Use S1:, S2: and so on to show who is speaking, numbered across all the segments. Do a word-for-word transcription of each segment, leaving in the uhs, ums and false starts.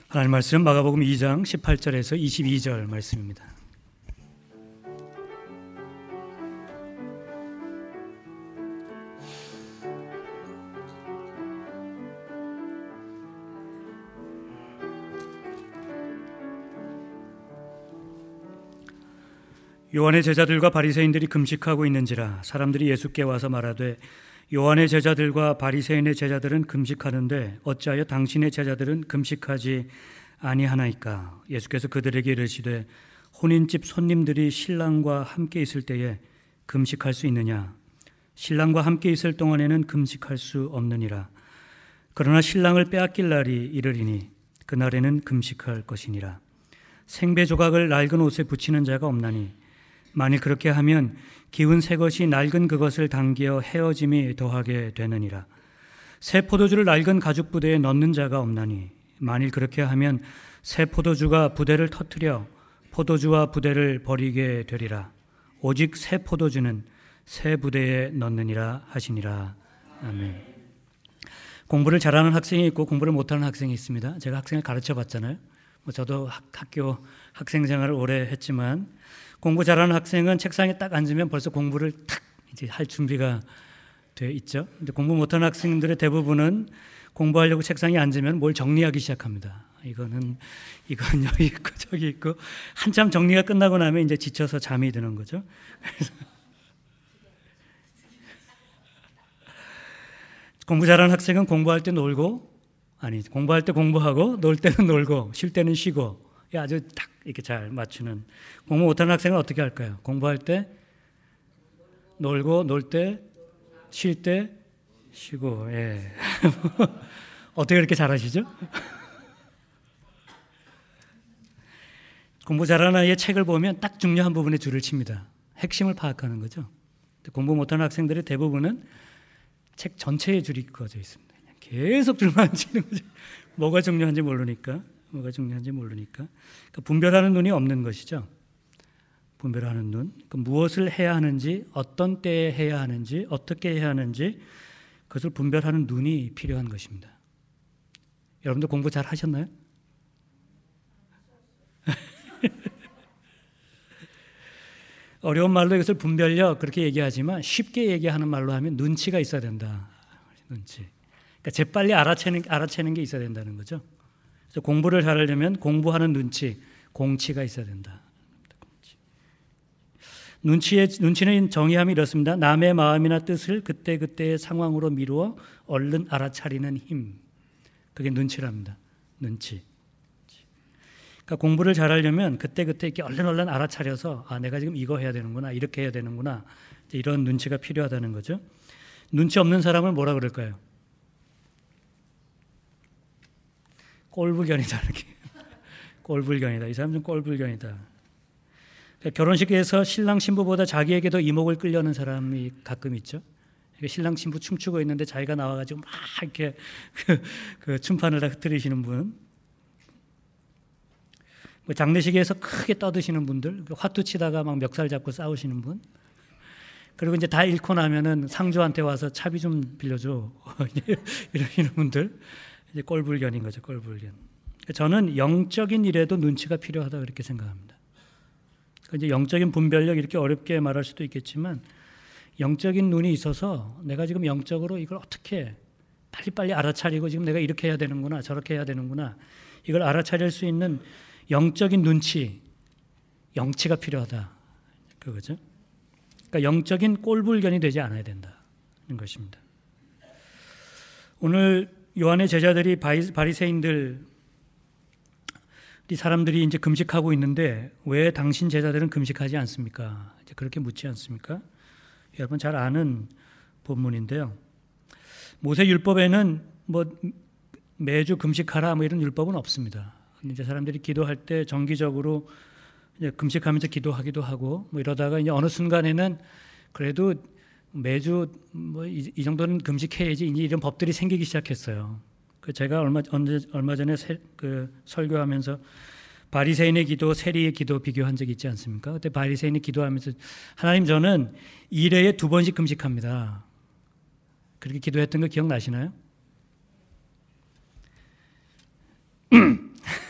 S1: 하나님 말씀 마가복음 이 장 십팔 절에서 이십이 절 말씀입니다. 요한의 제자들과 바리새인들이 금식하고 있는지라 사람들이 예수께 와서 말하되 요한의 제자들과 바리새인의 제자들은 금식하는데 어찌하여 당신의 제자들은 금식하지 아니하나이까? 예수께서 그들에게 이르시되 혼인집 손님들이 신랑과 함께 있을 때에 금식할 수 있느냐? 신랑과 함께 있을 동안에는 금식할 수 없느니라. 그러나 신랑을 빼앗길 날이 이르리니 그날에는 금식할 것이니라. 생배 조각을 낡은 옷에 붙이는 자가 없나니 만일 그렇게 하면 기운 새 것이 낡은 그것을 당겨 헤어짐이 더하게 되느니라. 새 포도주를 낡은 가죽 부대에 넣는 자가 없나니 만일 그렇게 하면 새 포도주가 부대를 터뜨려 포도주와 부대를 버리게 되리라. 오직 새 포도주는 새 부대에 넣느니라 하시니라. 아멘. 공부를 잘하는 학생이 있고 공부를 못하는 학생이 있습니다. 제가 학생을 가르쳐 봤잖아요. 뭐 저도 학, 학교 학생 생활을 오래 했지만 공부 잘하는 학생은 책상에 딱 앉으면 벌써 공부를 탁 이제 할 준비가 돼 있죠. 근데 공부 못하는 학생들의 대부분은 공부하려고 책상에 앉으면 뭘 정리하기 시작합니다. 이거는 이건 여기 있고 저기 있고 한참 정리가 끝나고 나면 이제 지쳐서 잠이 드는 거죠. 그래서 공부 잘하는 학생은 공부할 때 놀고 아니 공부할 때 공부하고 놀 때는 놀고 쉴 때는 쉬고 아주 딱 이렇게 잘 맞추는. 공부 못하는 학생은 어떻게 할까요? 공부할 때 놀고 놀 때 쉴 때 쉬고. 예. 어떻게 그렇게 잘하시죠? 공부 잘하는 아이의 책을 보면 딱 중요한 부분에 줄을 칩니다. 핵심을 파악하는 거죠. 공부 못하는 학생들의 대부분은 책 전체에 줄이 그어져 있습니다. 계속 줄만 치는 거죠. 뭐가 중요한지 모르니까. 뭐가 중요한지 모르니까. 그러니까 분별하는 눈이 없는 것이죠. 분별하는 눈. 그러니까 무엇을 해야 하는지, 어떤 때에 해야 하는지, 어떻게 해야 하는지 그것을 분별하는 눈이 필요한 것입니다. 여러분들 공부 잘 하셨나요? 어려운 말로 이것을 분별력 그렇게 얘기하지만 쉽게 얘기하는 말로 하면 눈치가 있어야 된다. 눈치. 그러니까 재빨리 알아채는, 알아채는 게 있어야 된다는 거죠. 그래서 공부를 잘하려면 공부하는 눈치, 공치가 있어야 된다. 눈치의, 눈치는 정의함이 이렇습니다. 남의 마음이나 뜻을 그때그때의 상황으로 미루어 얼른 알아차리는 힘. 그게 눈치랍니다. 눈치. 그러니까 공부를 잘하려면 그때그때 이렇게 얼른 얼른 알아차려서 아, 내가 지금 이거 해야 되는구나, 이렇게 해야 되는구나. 이런 눈치가 필요하다는 거죠. 눈치 없는 사람을 뭐라 그럴까요? 꼴불견이다. 이렇게. 꼴불견이다. 이 사람 좀 꼴불견이다. 그러니까 결혼식에서 신랑 신부보다 자기에게 더 이목을 끌려는 사람이 가끔 있죠. 그러니까 신랑 신부 춤추고 있는데 자기가 나와가지고 막 이렇게 그, 그 춤판을 다 흐트리시는 분. 뭐 장례식에서 크게 떠드시는 분들, 화투 치다가 막 멱살 잡고 싸우시는 분. 그리고 이제 다 잃고 나면은 상주한테 와서 차비 좀 빌려줘. 이러시는 분들. 이제 꼴불견인 거죠, 꼴불견. 저는 영적인 일에도 눈치가 필요하다 그렇게 생각합니다. 이제 영적인 분별력 이렇게 어렵게 말할 수도 있겠지만 영적인 눈이 있어서 내가 지금 영적으로 이걸 어떻게 빨리빨리 알아차리고 지금 내가 이렇게 해야 되는구나, 저렇게 해야 되는구나, 이걸 알아차릴 수 있는 영적인 눈치, 영치가 필요하다. 그거죠. 그러니까 영적인 꼴불견이 되지 않아야 된다는 것입니다. 오늘 요한의 제자들이 바리새인들 이 사람들이 이제 금식하고 있는데 왜 당신 제자들은 금식하지 않습니까? 이제 그렇게 묻지 않습니까? 여러분 잘 아는 본문인데요. 모세 율법에는 뭐 매주 금식하라 뭐 이런 율법은 없습니다. 이제 사람들이 기도할 때 정기적으로 이제 금식하면서 기도하기도 하고 뭐 이러다가 이제 어느 순간에는 그래도 매주 뭐 이 정도는 금식해야지 이런 법들이 생기기 시작했어요. 그 제가 얼마 얼마 전에 세, 그 설교하면서 바리새인의 기도, 세리의 기도 비교한 적이 있지 않습니까? 그때 바리새인이 기도하면서 하나님 저는 일회에 두 번씩 금식합니다. 그렇게 기도했던 거 기억나시나요?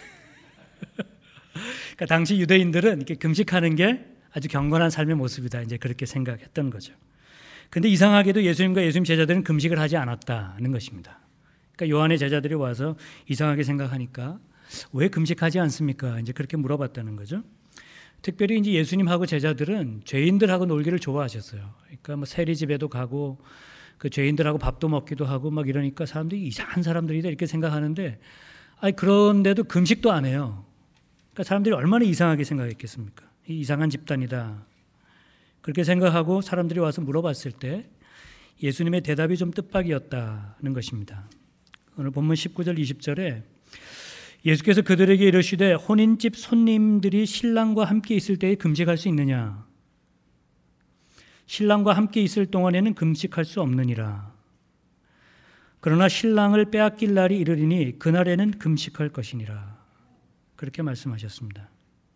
S1: 그러니까 당시 유대인들은 이렇게 금식하는 게 아주 경건한 삶의 모습이다. 이제 그렇게 생각했던 거죠. 근데 이상하게도 예수님과 예수님 제자들은 금식을 하지 않았다는 것입니다. 그러니까 요한의 제자들이 와서 이상하게 생각하니까 왜 금식하지 않습니까? 이제 그렇게 물어봤다는 거죠. 특별히 이제 예수님하고 제자들은 죄인들하고 놀기를 좋아하셨어요. 그러니까 뭐 세리집에도 가고 그 죄인들하고 밥도 먹기도 하고 막 이러니까 사람들이 이상한 사람들이다 이렇게 생각하는데, 아니 그런데도 금식도 안 해요. 그러니까 사람들이 얼마나 이상하게 생각했겠습니까? 이 이상한 집단이다. 그렇게 생각하고 사람들이 와서 물어봤을 때 예수님의 대답이 좀 뜻밖이었다는 것입니다. 오늘 본문 십구 절 이십 절에 예수께서 그들에게 이르시되 혼인집 손님들이 신랑과 함께 있을 때에 금식할 수 있느냐? 신랑과 함께 있을 동안에는 금식할 수 없느니라. 그러나 신랑을 빼앗길 날이 이르리니 그날에는 금식할 것이니라. 그렇게 말씀하셨습니다.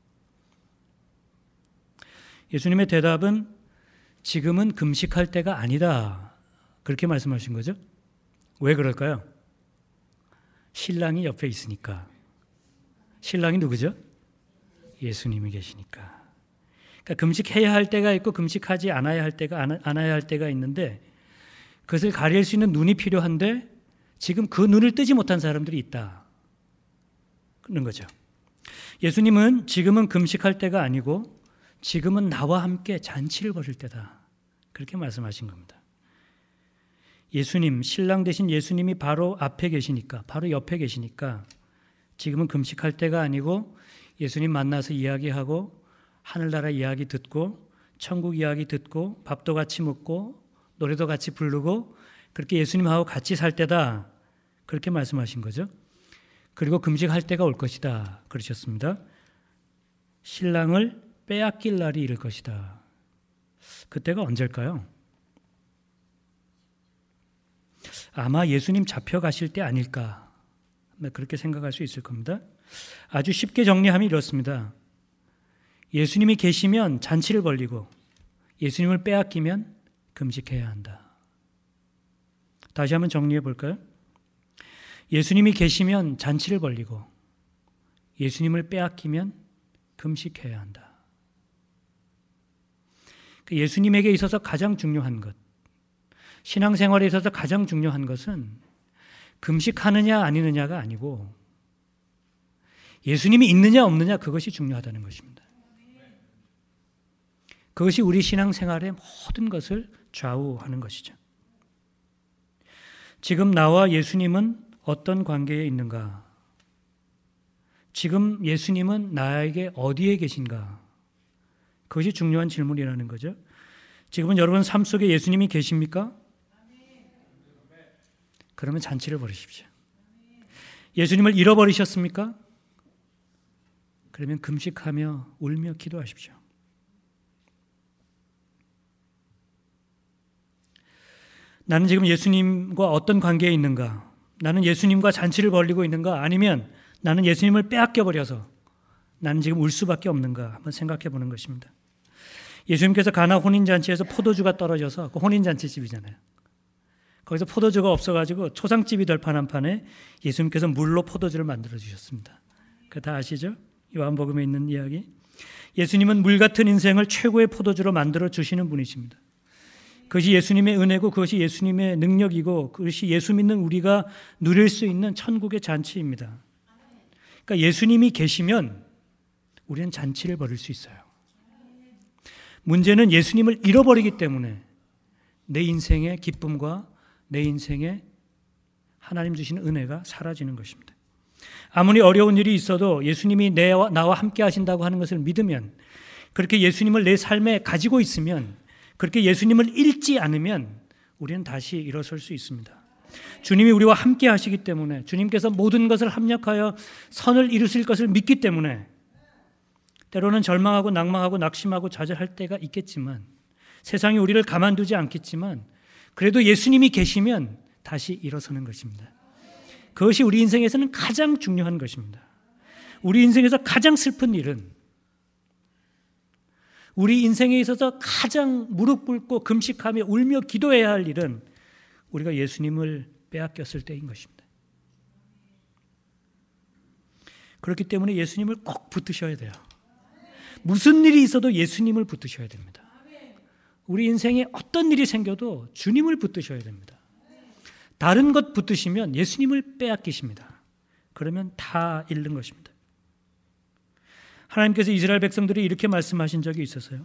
S1: 예수님의 대답은 지금은 금식할 때가 아니다. 그렇게 말씀하신 거죠. 왜 그럴까요? 신랑이 옆에 있으니까. 신랑이 누구죠? 예수님이 계시니까. 그러니까 금식해야 할 때가 있고 금식하지 않아야 할 때가 않아야 할 때가 있는데 그것을 가릴 수 있는 눈이 필요한데 지금 그 눈을 뜨지 못한 사람들이 있다는 거죠. 예수님은 지금은 금식할 때가 아니고 지금은 나와 함께 잔치를 벌일 때다. 그렇게 말씀하신 겁니다. 예수님, 신랑 되신 예수님이 바로 앞에 계시니까, 바로 옆에 계시니까 지금은 금식할 때가 아니고 예수님 만나서 이야기하고 하늘나라 이야기 듣고 천국 이야기 듣고 밥도 같이 먹고 노래도 같이 부르고 그렇게 예수님하고 같이 살 때다. 그렇게 말씀하신 거죠. 그리고 금식할 때가 올 것이다. 그러셨습니다. 신랑을 빼앗길 날이 이를 것이다. 그때가 언제일까요? 아마 예수님 잡혀가실 때 아닐까. 그렇게 생각할 수 있을 겁니다. 아주 쉽게 정리하면 이렇습니다. 예수님이 계시면 잔치를 벌리고 예수님을 빼앗기면 금식해야 한다. 다시 한번 정리해 볼까요? 예수님이 계시면 잔치를 벌리고 예수님을 빼앗기면 금식해야 한다. 예수님에게 있어서 가장 중요한 것, 신앙생활에 있어서 가장 중요한 것은 금식하느냐 아니느냐가 아니고 예수님이 있느냐 없느냐 그것이 중요하다는 것입니다. 그것이 우리 신앙생활의 모든 것을 좌우하는 것이죠. 지금 나와 예수님은 어떤 관계에 있는가? 지금 예수님은 나에게 어디에 계신가? 그것이 중요한 질문이라는 거죠. 지금은 여러분 삶 속에 예수님이 계십니까? 그러면 잔치를 벌이십시오. 예수님을 잃어버리셨습니까? 그러면 금식하며 울며 기도하십시오. 나는 지금 예수님과 어떤 관계에 있는가? 나는 예수님과 잔치를 벌이고 있는가? 아니면 나는 예수님을 빼앗겨버려서 나는 지금 울 수밖에 없는가? 한번 생각해 보는 것입니다. 예수님께서 가나 혼인잔치에서 포도주가 떨어져서 그 혼인잔치집이잖아요. 거기서 포도주가 없어가지고 초상집이 될 판한 판에 예수님께서 물로 포도주를 만들어 주셨습니다. 그거 다 아시죠? 요한복음에 있는 이야기. 예수님은 물 같은 인생을 최고의 포도주로 만들어 주시는 분이십니다. 그것이 예수님의 은혜고 그것이 예수님의 능력이고 그것이 예수 믿는 우리가 누릴 수 있는 천국의 잔치입니다. 그러니까 예수님이 계시면 우리는 잔치를 벌일 수 있어요. 문제는 예수님을 잃어버리기 때문에 내 인생의 기쁨과 내 인생의 하나님 주시는 은혜가 사라지는 것입니다. 아무리 어려운 일이 있어도 예수님이 내와, 나와 함께 하신다고 하는 것을 믿으면, 그렇게 예수님을 내 삶에 가지고 있으면, 그렇게 예수님을 잃지 않으면 우리는 다시 일어설 수 있습니다. 주님이 우리와 함께 하시기 때문에, 주님께서 모든 것을 합력하여 선을 이루실 것을 믿기 때문에 때로는 절망하고 낭망하고 낙심하고 좌절할 때가 있겠지만, 세상이 우리를 가만두지 않겠지만 그래도 예수님이 계시면 다시 일어서는 것입니다. 그것이 우리 인생에서는 가장 중요한 것입니다. 우리 인생에서 가장 슬픈 일은, 우리 인생에 있어서 가장 무릎 꿇고 금식하며 울며 기도해야 할 일은 우리가 예수님을 빼앗겼을 때인 것입니다. 그렇기 때문에 예수님을 꼭 붙드셔야 돼요. 무슨 일이 있어도 예수님을 붙드셔야 됩니다. 우리 인생에 어떤 일이 생겨도 주님을 붙드셔야 됩니다. 다른 것 붙드시면 예수님을 빼앗기십니다. 그러면 다 잃는 것입니다. 하나님께서 이스라엘 백성들이 이렇게 말씀하신 적이 있었어요.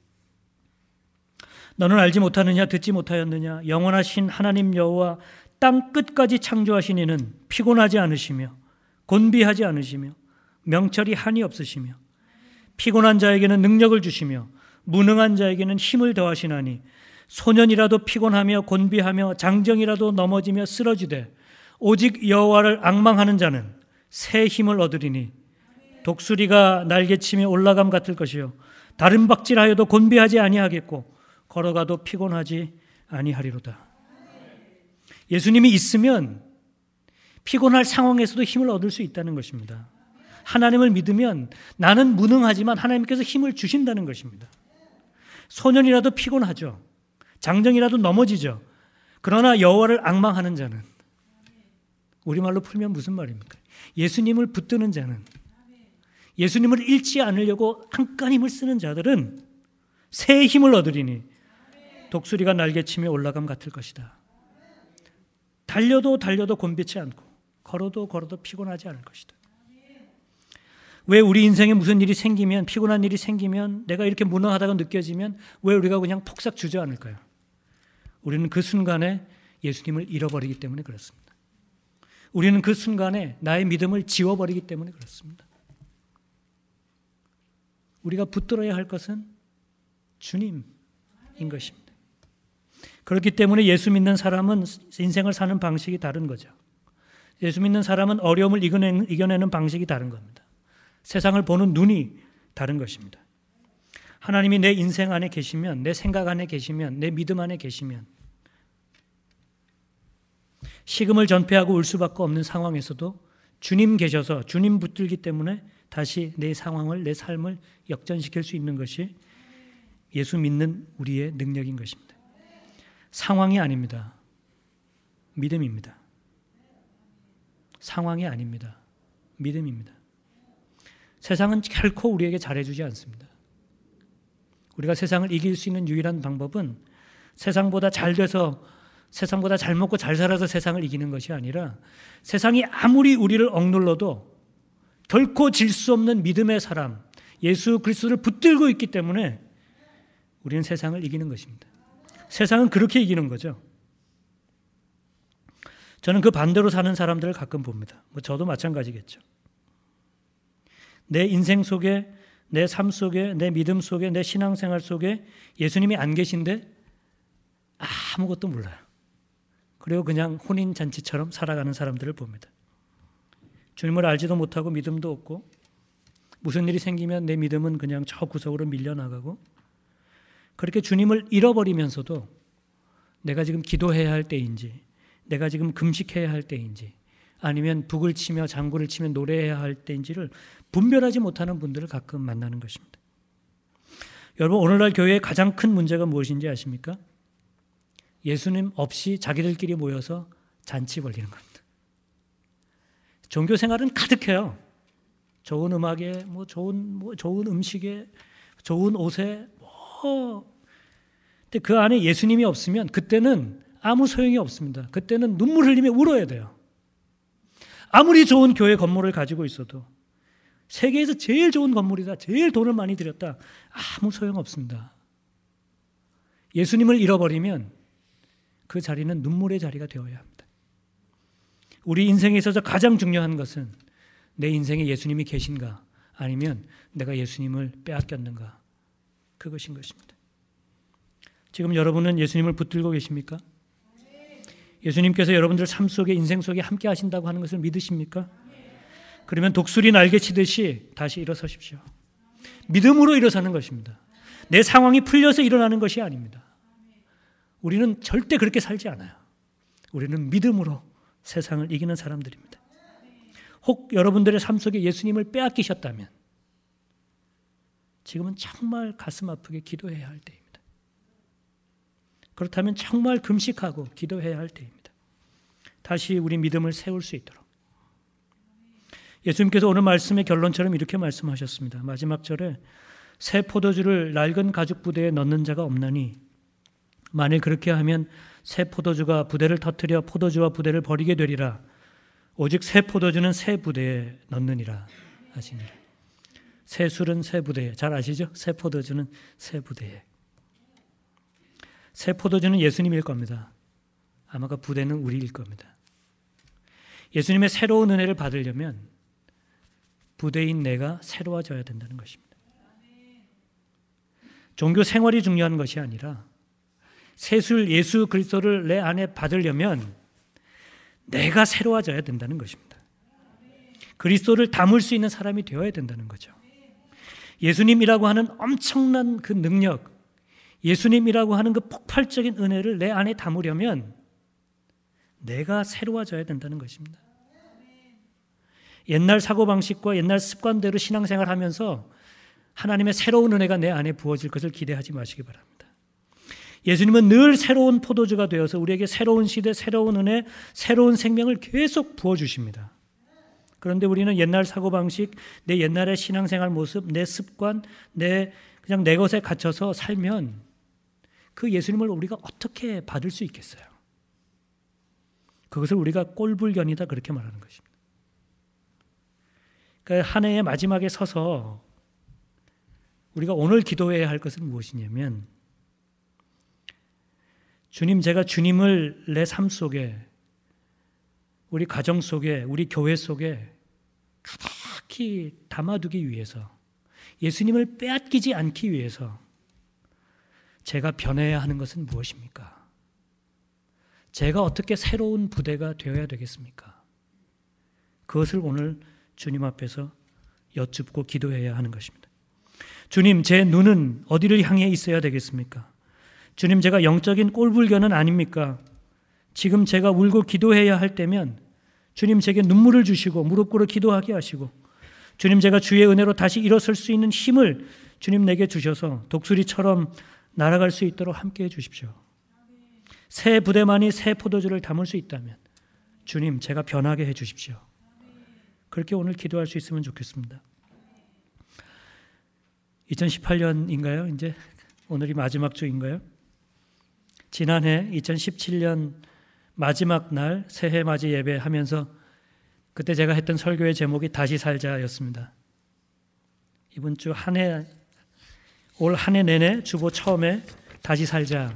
S1: 너는 알지 못하느냐, 듣지 못하였느냐? 영원하신 하나님 여호와 땅 끝까지 창조하신 이는 피곤하지 않으시며 곤비하지 않으시며 명철이 한이 없으시며 피곤한 자에게는 능력을 주시며 무능한 자에게는 힘을 더하시나니 소년이라도 피곤하며 곤비하며 장정이라도 넘어지며 쓰러지되 오직 여호와를 앙망하는 자는 새 힘을 얻으리니 독수리가 날개치며 올라감 같을 것이요 다른 박질하여도 곤비하지 아니하겠고 걸어가도 피곤하지 아니하리로다. 예수님이 있으면 피곤할 상황에서도 힘을 얻을 수 있다는 것입니다. 하나님을 믿으면 나는 무능하지만 하나님께서 힘을 주신다는 것입니다. 소년이라도 피곤하죠. 장정이라도 넘어지죠. 그러나 여호와를 앙망하는 자는, 우리말로 풀면 무슨 말입니까? 예수님을 붙드는 자는, 예수님을 잃지 않으려고 한간 힘을 쓰는 자들은 새 힘을 얻으리니 독수리가 날개치며 올라감 같을 것이다. 달려도 달려도 곤비치 않고 걸어도 걸어도 피곤하지 않을 것이다. 왜 우리 인생에 무슨 일이 생기면, 피곤한 일이 생기면, 내가 이렇게 무능하다고 느껴지면 왜 우리가 그냥 톡싹 주저앉을까요? 우리는 그 순간에 예수님을 잃어버리기 때문에 그렇습니다. 우리는 그 순간에 나의 믿음을 지워버리기 때문에 그렇습니다. 우리가 붙들어야 할 것은 주님인 것입니다. 그렇기 때문에 예수 믿는 사람은 인생을 사는 방식이 다른 거죠. 예수 믿는 사람은 어려움을 이겨내는, 이겨내는 방식이 다른 겁니다. 세상을 보는 눈이 다른 것입니다. 하나님이 내 인생 안에 계시면, 내 생각 안에 계시면, 내 믿음 안에 계시면 식음을 전폐하고 울 수밖에 없는 상황에서도 주님 계셔서 주님 붙들기 때문에 다시 내 상황을, 내 삶을 역전시킬 수 있는 것이 예수 믿는 우리의 능력인 것입니다. 상황이 아닙니다. 믿음입니다. 상황이 아닙니다. 믿음입니다. 세상은 결코 우리에게 잘해주지 않습니다. 우리가 세상을 이길 수 있는 유일한 방법은 세상보다 잘 돼서, 세상보다 잘 먹고 잘 살아서 세상을 이기는 것이 아니라 세상이 아무리 우리를 억눌러도 결코 질 수 없는 믿음의 사람, 예수 그리스도를 붙들고 있기 때문에 우리는 세상을 이기는 것입니다. 세상은 그렇게 이기는 거죠. 저는 그 반대로 사는 사람들을 가끔 봅니다. 뭐 저도 마찬가지겠죠. 내 인생 속에, 내 삶 속에, 내 믿음 속에, 내 신앙생활 속에 예수님이 안 계신데 아무것도 몰라요. 그리고 그냥 혼인잔치처럼 살아가는 사람들을 봅니다. 주님을 알지도 못하고 믿음도 없고 무슨 일이 생기면 내 믿음은 그냥 저 구석으로 밀려나가고, 그렇게 주님을 잃어버리면서도 내가 지금 기도해야 할 때인지, 내가 지금 금식해야 할 때인지, 아니면 북을 치며 장구를 치며 노래해야 할 때인지를 분별하지 못하는 분들을 가끔 만나는 것입니다. 여러분, 오늘날 교회의 가장 큰 문제가 무엇인지 아십니까? 예수님 없이 자기들끼리 모여서 잔치 벌리는 겁니다. 종교 생활은 가득해요. 좋은 음악에, 뭐 좋은 뭐 좋은 음식에, 좋은 옷에, 뭐. 근데 그 안에 예수님이 없으면 그때는 아무 소용이 없습니다. 그때는 눈물 흘리며 울어야 돼요. 아무리 좋은 교회 건물을 가지고 있어도, 세계에서 제일 좋은 건물이다, 제일 돈을 많이 들였다, 아무 소용 없습니다. 예수님을 잃어버리면 그 자리는 눈물의 자리가 되어야 합니다. 우리 인생에 있어서 가장 중요한 것은 내 인생에 예수님이 계신가, 아니면 내가 예수님을 빼앗겼는가, 그것인 것입니다. 지금 여러분은 예수님을 붙들고 계십니까? 예수님께서 여러분들 삶 속에, 인생 속에 함께 하신다고 하는 것을 믿으십니까? 그러면 독수리 날개치듯이 다시 일어서십시오. 믿음으로 일어서는 것입니다. 내 상황이 풀려서 일어나는 것이 아닙니다. 우리는 절대 그렇게 살지 않아요. 우리는 믿음으로 세상을 이기는 사람들입니다. 혹 여러분들의 삶 속에 예수님을 빼앗기셨다면 지금은 정말 가슴 아프게 기도해야 할 때입니다. 그렇다면 정말 금식하고 기도해야 할 때입니다. 다시 우리 믿음을 세울 수 있도록. 예수님께서 오늘 말씀의 결론처럼 이렇게 말씀하셨습니다. 마지막 절에 새 포도주를 낡은 가죽 부대에 넣는 자가 없나니 만일 그렇게 하면 새 포도주가 부대를 터뜨려 포도주와 부대를 버리게 되리라. 오직 새 포도주는 새 부대에 넣느니라 하시니라. 새 술은 새 부대에, 잘 아시죠? 새 포도주는 새 부대에. 새 포도주는 예수님일 겁니다. 아마 그 부대는 우리일 겁니다. 예수님의 새로운 은혜를 받으려면 부대인 내가 새로워져야 된다는 것입니다. 종교 생활이 중요한 것이 아니라 새술 예수 그리스도를 내 안에 받으려면 내가 새로워져야 된다는 것입니다. 그리스도를 담을 수 있는 사람이 되어야 된다는 거죠. 예수님이라고 하는 엄청난 그 능력, 예수님이라고 하는 그 폭발적인 은혜를 내 안에 담으려면 내가 새로워져야 된다는 것입니다. 옛날 사고방식과 옛날 습관대로 신앙생활하면서 하나님의 새로운 은혜가 내 안에 부어질 것을 기대하지 마시기 바랍니다. 예수님은 늘 새로운 포도주가 되어서 우리에게 새로운 시대, 새로운 은혜, 새로운 생명을 계속 부어주십니다. 그런데 우리는 옛날 사고방식, 내 옛날의 신앙생활 모습, 내 습관, 내 그냥 내 것에 갇혀서 살면 그 예수님을 우리가 어떻게 받을 수 있겠어요? 그것을 우리가 꼴불견이다 그렇게 말하는 것입니다. 그러니까 한 해의 마지막에 서서 우리가 오늘 기도해야 할 것은 무엇이냐면 주님, 제가 주님을 내 삶 속에, 우리 가정 속에, 우리 교회 속에 가득히 담아두기 위해서, 예수님을 빼앗기지 않기 위해서 제가 변해야 하는 것은 무엇입니까? 제가 어떻게 새로운 부대가 되어야 되겠습니까? 그것을 오늘 주님 앞에서 여쭙고 기도해야 하는 것입니다. 주님, 제 눈은 어디를 향해 있어야 되겠습니까? 주님, 제가 영적인 꼴불견은 아닙니까? 지금 제가 울고 기도해야 할 때면 주님 제게 눈물을 주시고 무릎 꿇어 기도하게 하시고 주님, 제가 주의 은혜로 다시 일어설 수 있는 힘을 주님 내게 주셔서 독수리처럼 날아갈 수 있도록 함께해 주십시오. 새 부대만이 새 포도주를 담을 수 있다면 주님, 제가 변하게 해 주십시오. 그렇게 오늘 기도할 수 있으면 좋겠습니다. 이천십팔 년인가요? 이제 오늘이 마지막 주인가요? 지난해 이천십칠 년 마지막 날 새해 맞이 예배하면서 그때 제가 했던 설교의 제목이 다시 살자였습니다. 이번 주 한 해, 올 한 해 내내 주보 처음에 다시 살자.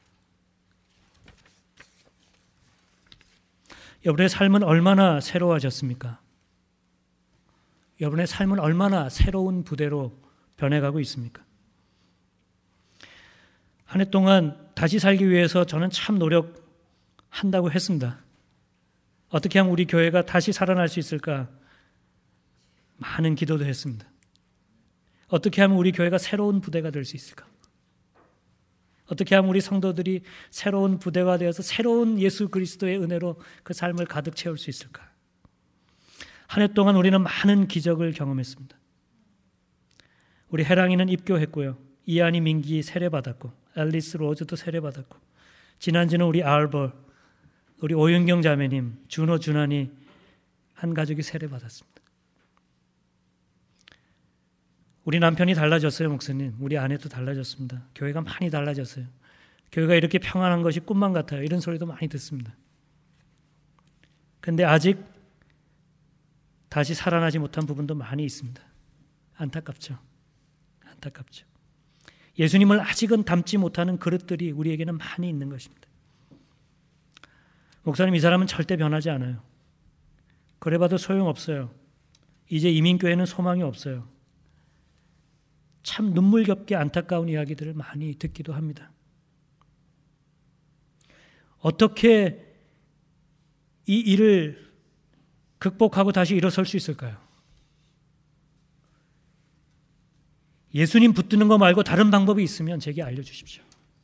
S1: 여러분의 삶은 얼마나 새로워졌습니까? 여러분의 삶은 얼마나 새로운 부대로 변해가고 있습니까? 한 해 동안 다시 살기 위해서 저는 참 노력한다고 했습니다. 어떻게 하면 우리 교회가 다시 살아날 수 있을까? 많은 기도도 했습니다. 어떻게 하면 우리 교회가 새로운 부대가 될 수 있을까? 어떻게 하면 우리 성도들이 새로운 부대가 되어서 새로운 예수 그리스도의 은혜로 그 삶을 가득 채울 수 있을까? 한 해 동안 우리는 많은 기적을 경험했습니다. 우리 해랑이는 입교했고요. 이한이 민기 세례받았고 앨리스 로즈도 세례받았고 지난주는 우리 알버, 우리 오윤경 자매님, 준호, 준환이 한 가족이 세례받았습니다. 우리 남편이 달라졌어요, 목사님. 우리 아내도 달라졌습니다. 교회가 많이 달라졌어요. 교회가 이렇게 평안한 것이 꿈만 같아요. 이런 소리도 많이 듣습니다. 그런데 아직 다시 살아나지 못한 부분도 많이 있습니다. 안타깝죠. 안타깝죠. 예수님을 아직은 담지 못하는 그릇들이 우리에게는 많이 있는 것입니다. 목사님, 이 사람은 절대 변하지 않아요. 그래봐도 소용없어요. 이제 이민교회는 소망이 없어요. 참 눈물겹게 안타까운 이야기들을 많이 듣기도 합니다. 어떻게 이 일을 극복하고 다시 일어설 수 있을까요? 예수님 붙드는 거 말고 다른 방법이 있으면 제게 알려주십시오.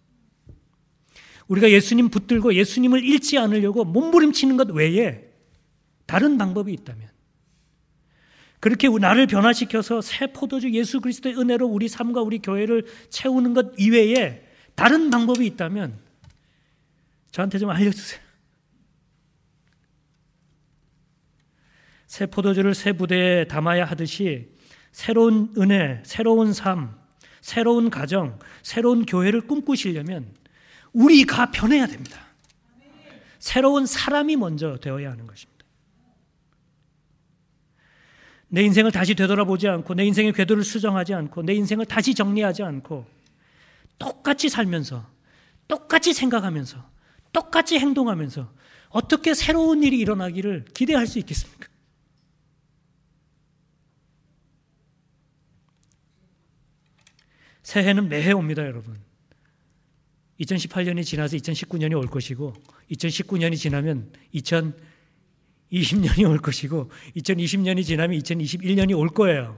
S1: 우리가 예수님 붙들고 예수님을 잃지 않으려고 몸부림치는 것 외에 다른 방법이 있다면, 그렇게 나를 변화시켜서 새 포도주 예수 그리스도의 은혜로 우리 삶과 우리 교회를 채우는 것 이외에 다른 방법이 있다면 저한테 좀 알려주세요. 새 포도주를 새 부대에 담아야 하듯이 새로운 은혜, 새로운 삶,
S2: 새로운 가정, 새로운 교회를 꿈꾸시려면 우리가 변해야 됩니다. 새로운 사람이 먼저 되어야 하는 것입니다. 내 인생을 다시 되돌아보지 않고 내 인생의 궤도를 수정하지 않고 내 인생을 다시 정리하지 않고 똑같이 살면서 똑같이 생각하면서 똑같이 행동하면서 어떻게 새로운 일이 일어나기를 기대할 수 있겠습니까? 새해는 매해 옵니다, 여러분. 이천십팔 년이 지나서 이천십구 년이 올 것이고 이천십구 년이 지나면 이천이십 년이 올 것이고 이천이십 년이 지나면 이천이십일 년이 올 거예요.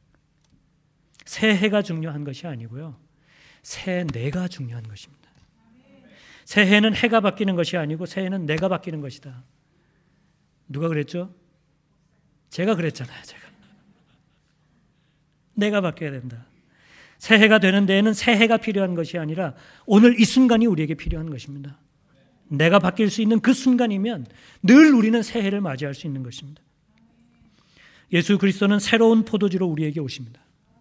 S2: 새해가 중요한 것이 아니고요. 새해 내가 중요한 것입니다. 새해는 해가 바뀌는 것이 아니고 새해는 내가 바뀌는 것이다. 누가 그랬죠? 제가 그랬잖아요. 제가. 내가 바뀌어야 된다. 새해가 되는 데에는 새해가 필요한 것이 아니라 오늘 이 순간이 우리에게 필요한 것입니다. 내가 바뀔 수 있는 그 순간이면 늘 우리는 새해를 맞이할 수 있는 것입니다. 예수 그리스도는 새로운 포도주로 우리에게 오십니다.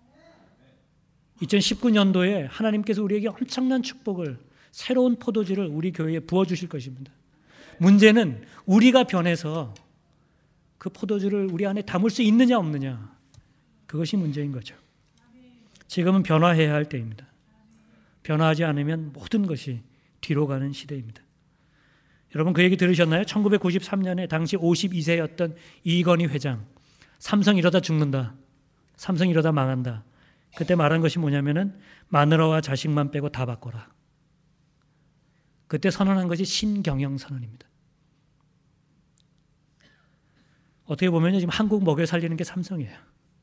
S2: 이천십구 년도에 하나님께서 우리에게 엄청난 축복을, 새로운 포도주를 우리 교회에 부어주실 것입니다. 문제는 우리가 변해서 그 포도주를 우리 안에 담을 수 있느냐 없느냐, 그것이 문제인 거죠. 지금은 변화해야 할 때입니다. 변화하지 않으면 모든 것이 뒤로 가는 시대입니다. 여러분 그 얘기 들으셨나요? 천구백구십삼 년에 당시 오십이 세였던 이건희 회장, 삼성 이러다 죽는다, 삼성 이러다 망한다. 그때 말한 것이 뭐냐면은 마누라와 자식만 빼고 다 바꿔라. 그때 선언한 것이 신경영 선언입니다. 어떻게 보면 지금 한국 먹여 살리는 게 삼성이에요.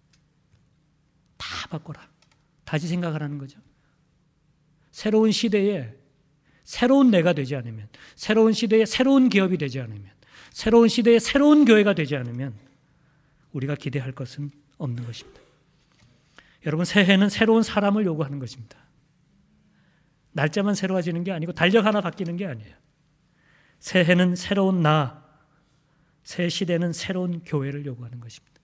S2: 다 바꿔라. 다시 생각하라는 거죠. 새로운 시대에 새로운 내가 되지 않으면, 새로운 시대에 새로운 기업이 되지 않으면, 새로운 시대에 새로운 교회가 되지 않으면 우리가 기대할 것은 없는 것입니다. 여러분 새해는 새로운 사람을 요구하는 것입니다. 날짜만 새로워지는 게 아니고 달력 하나 바뀌는 게 아니에요. 새해는 새로운 나, 새 시대는 새로운 교회를 요구하는 것입니다.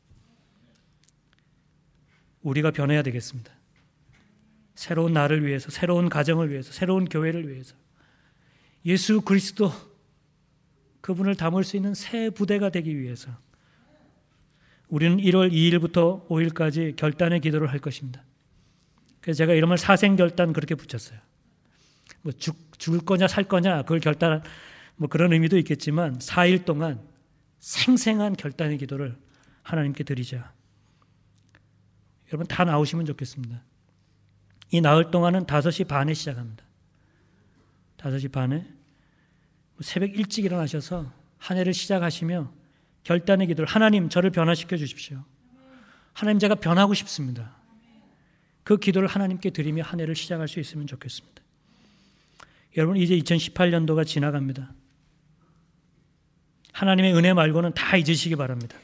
S2: 우리가 변해야 되겠습니다. 새로운 나를 위해서, 새로운 가정을 위해서, 새로운 교회를 위해서 예수 그리스도 그분을 담을 수 있는 새 부대가 되기 위해서 우리는 일월 이일부터 오일까지 결단의 기도를 할 것입니다. 그래서 제가 이름을 사생결단 그렇게 붙였어요. 뭐 죽, 죽을 거냐 살 거냐 그걸 결단한 뭐 그런 의미도 있겠지만 사 일 동안 생생한 결단의 기도를 하나님께 드리자. 여러분 다 나오시면 좋겠습니다. 이 나흘 동안은 다섯 시 반에 시작합니다. 다섯 시 반에 새벽 일찍 일어나셔서 한 해를 시작하시며 결단의 기도를, 하나님 저를 변화시켜 주십시오. 하나님 제가 변하고 싶습니다. 그 기도를 하나님께 드리며 한 해를 시작할 수 있으면 좋겠습니다. 여러분 이제 이천십팔 년도가 지나갑니다. 하나님의 은혜 말고는 다 잊으시기 바랍니다.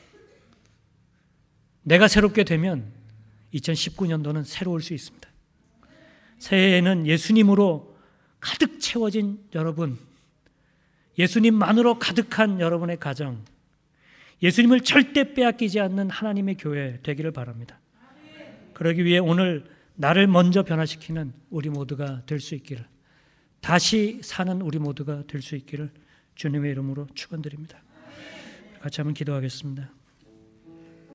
S2: 내가 새롭게 되면 이천십구 년도는 새로울 수 있습니다. 새해에는 예수님으로 가득 채워진 여러분, 예수님만으로 가득한 여러분의 가정, 예수님을 절대 빼앗기지 않는 하나님의 교회 되기를 바랍니다. 그러기 위해 오늘 나를 먼저 변화시키는 우리 모두가 될 수 있기를, 다시 사는 우리 모두가 될 수 있기를 주님의 이름으로 축원드립니다. 같이 한번 기도하겠습니다.